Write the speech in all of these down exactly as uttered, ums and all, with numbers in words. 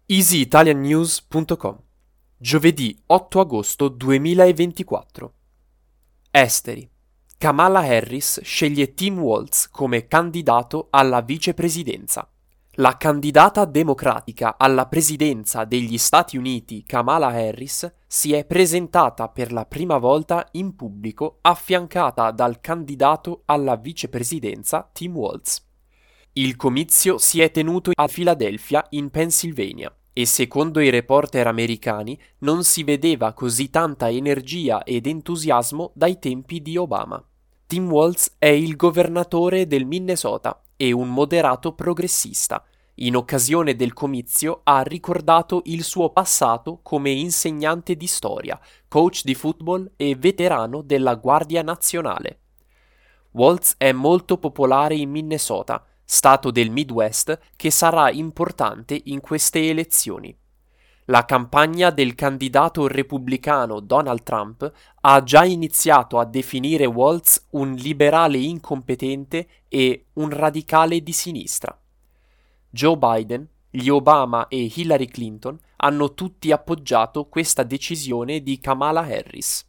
easy italian news punto com. Giovedì otto agosto duemilaventiquattro. Esteri. Kamala Harris sceglie Tim Walz come candidato alla vicepresidenza. La candidata democratica alla presidenza degli Stati Uniti, Kamala Harris, si è presentata per la prima volta in pubblico affiancata dal candidato alla vicepresidenza Tim Walz. Il comizio si è tenuto a Philadelphia, in Pennsylvania, e secondo i reporter americani non si vedeva così tanta energia ed entusiasmo dai tempi di Obama. Tim Walz è il governatore del Minnesota e un moderato progressista. In occasione del comizio ha ricordato il suo passato come insegnante di storia, coach di football e veterano della Guardia Nazionale. Walz è molto popolare in Minnesota, stato del Midwest che sarà importante in queste elezioni. La campagna del candidato repubblicano Donald Trump ha già iniziato a definire Walz un liberale incompetente e un radicale di sinistra. Joe Biden, gli Obama e Hillary Clinton hanno tutti appoggiato questa decisione di Kamala Harris.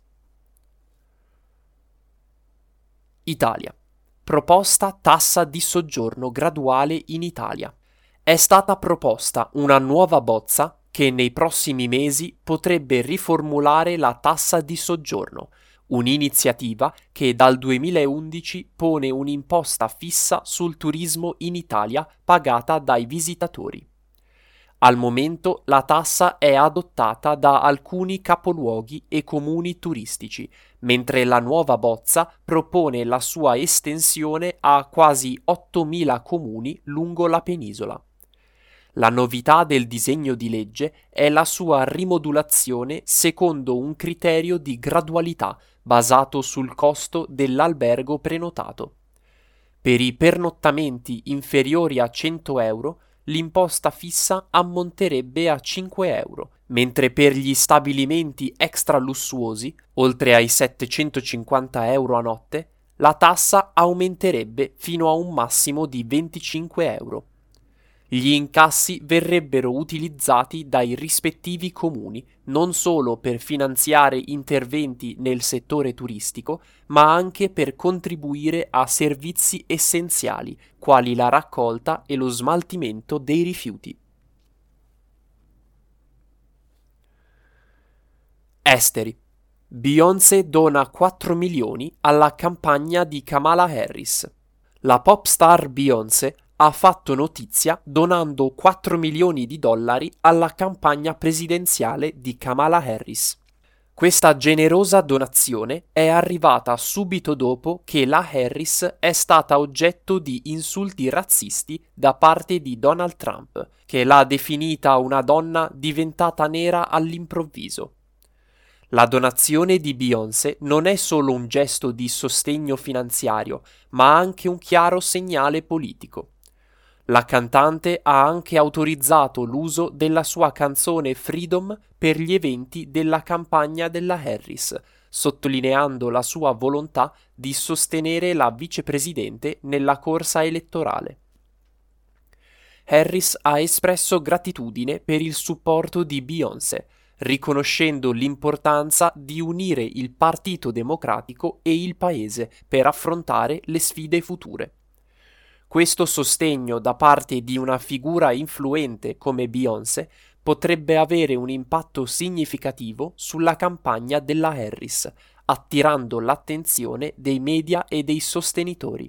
Italia. Proposta tassa di soggiorno graduale in Italia. È stata proposta una nuova bozza che nei prossimi mesi potrebbe riformulare la tassa di soggiorno, un'iniziativa che dal duemilaundici pone un'imposta fissa sul turismo in Italia pagata dai visitatori. Al momento la tassa è adottata da alcuni capoluoghi e comuni turistici, mentre la nuova bozza propone la sua estensione a quasi ottomila comuni lungo la penisola. La novità del disegno di legge è la sua rimodulazione secondo un criterio di gradualità basato sul costo dell'albergo prenotato. Per i pernottamenti inferiori a cento euro l'imposta fissa ammonterebbe a cinque euro, mentre per gli stabilimenti extra lussuosi, oltre ai settecentocinquanta euro a notte, la tassa aumenterebbe fino a un massimo di venticinque euro. Gli incassi verrebbero utilizzati dai rispettivi comuni non solo per finanziare interventi nel settore turistico, ma anche per contribuire a servizi essenziali, quali la raccolta e lo smaltimento dei rifiuti. Esteri. Beyoncé dona quattro milioni alla campagna di Kamala Harris. La pop star Beyoncé ha fatto notizia donando quattro milioni di dollari alla campagna presidenziale di Kamala Harris. Questa generosa donazione è arrivata subito dopo che la Harris è stata oggetto di insulti razzisti da parte di Donald Trump, che l'ha definita una donna diventata nera all'improvviso. La donazione di Beyoncé non è solo un gesto di sostegno finanziario, ma anche un chiaro segnale politico. La cantante ha anche autorizzato l'uso della sua canzone Freedom per gli eventi della campagna della Harris, sottolineando la sua volontà di sostenere la vicepresidente nella corsa elettorale. Harris ha espresso gratitudine per il supporto di Beyoncé, riconoscendo l'importanza di unire il Partito Democratico e il paese per affrontare le sfide future. Questo sostegno da parte di una figura influente come Beyoncé potrebbe avere un impatto significativo sulla campagna della Harris, attirando l'attenzione dei media e dei sostenitori.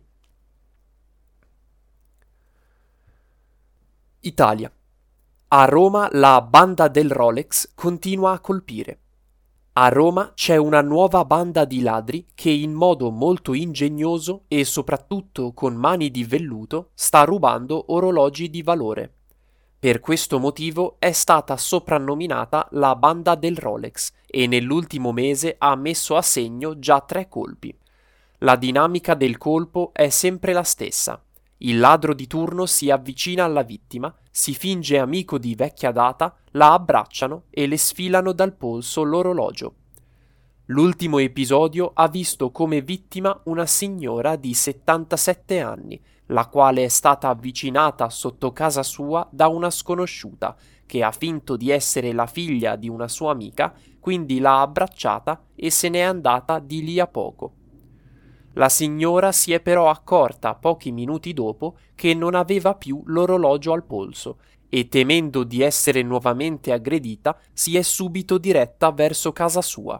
Italia. A Roma la banda del Rolex continua a colpire. A Roma c'è una nuova banda di ladri che in modo molto ingegnoso e soprattutto con mani di velluto sta rubando orologi di valore. Per questo motivo è stata soprannominata la banda del Rolex e nell'ultimo mese ha messo a segno già tre colpi. La dinamica del colpo è sempre la stessa. Il ladro di turno si avvicina alla vittima, si finge amico di vecchia data, la abbracciano e le sfilano dal polso l'orologio. L'ultimo episodio ha visto come vittima una signora di settantasette anni, la quale è stata avvicinata sotto casa sua da una sconosciuta, che ha finto di essere la figlia di una sua amica, quindi l'ha abbracciata e se n'è andata di lì a poco. La signora si è però accorta pochi minuti dopo che non aveva più l'orologio al polso e, temendo di essere nuovamente aggredita, si è subito diretta verso casa sua.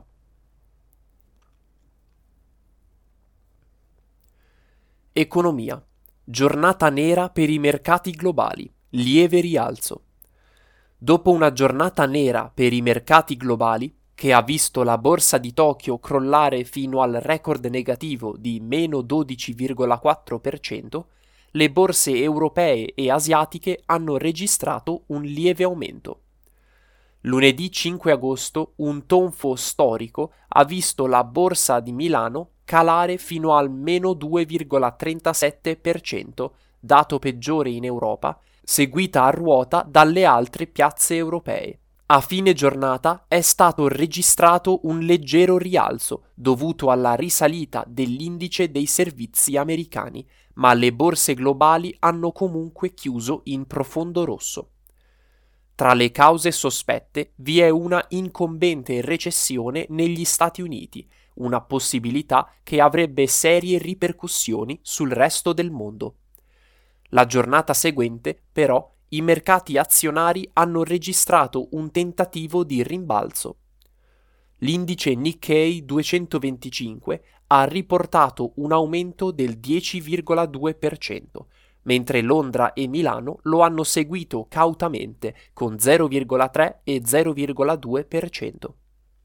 Economia. Giornata nera per i mercati globali. Lieve rialzo. Dopo una giornata nera per i mercati globali, che ha visto la borsa di Tokyo crollare fino al record negativo di meno dodici virgola quattro per cento, le borse europee e asiatiche hanno registrato un lieve aumento. Lunedì cinque agosto un tonfo storico ha visto la borsa di Milano calare fino al meno due virgola trentasette per cento, dato peggiore in Europa, seguita a ruota dalle altre piazze europee. A fine giornata è stato registrato un leggero rialzo dovuto alla risalita dell'indice dei servizi americani, ma le borse globali hanno comunque chiuso in profondo rosso. Tra le cause sospette vi è una incombente recessione negli Stati Uniti, una possibilità che avrebbe serie ripercussioni sul resto del mondo. La giornata seguente, però, i mercati azionari hanno registrato un tentativo di rimbalzo. L'indice Nikkei duecentoventicinque ha riportato un aumento del dieci virgola due per cento, mentre Londra e Milano lo hanno seguito cautamente con zero virgola tre e zero virgola due per cento.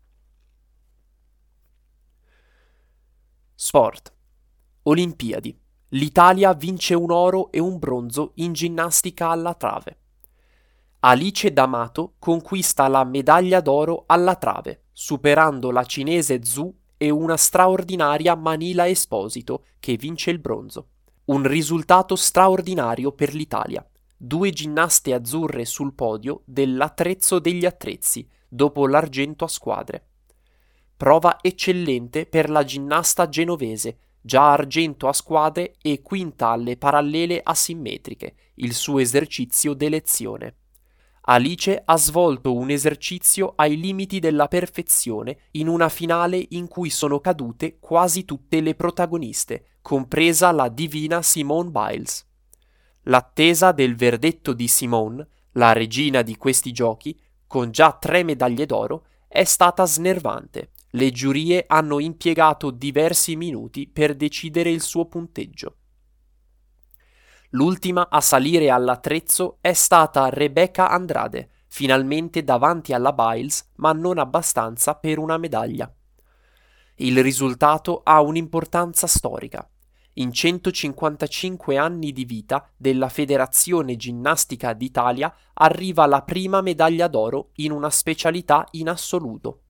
Sport. Olimpiadi. L'Italia vince un oro e un bronzo in ginnastica alla trave. Alice D'Amato conquista la medaglia d'oro alla trave, superando la cinese Zhu e una straordinaria Manila Esposito, che vince il bronzo. Un risultato straordinario per l'Italia. Due ginnaste azzurre sul podio dell'attrezzo degli attrezzi, dopo l'argento a squadre. Prova eccellente per la ginnasta genovese, già argento a squadre e quinta alle parallele asimmetriche, il suo esercizio d'elezione. Alice ha svolto un esercizio ai limiti della perfezione in una finale in cui sono cadute quasi tutte le protagoniste, compresa la divina Simone Biles. L'attesa del verdetto di Simone, la regina di questi giochi, con già tre medaglie d'oro, è stata snervante. Le giurie hanno impiegato diversi minuti per decidere il suo punteggio. L'ultima a salire all'attrezzo è stata Rebecca Andrade, finalmente davanti alla Biles, ma non abbastanza per una medaglia. Il risultato ha un'importanza storica. In centocinquantacinque anni di vita della Federazione Ginnastica d'Italia arriva la prima medaglia d'oro in una specialità in assoluto.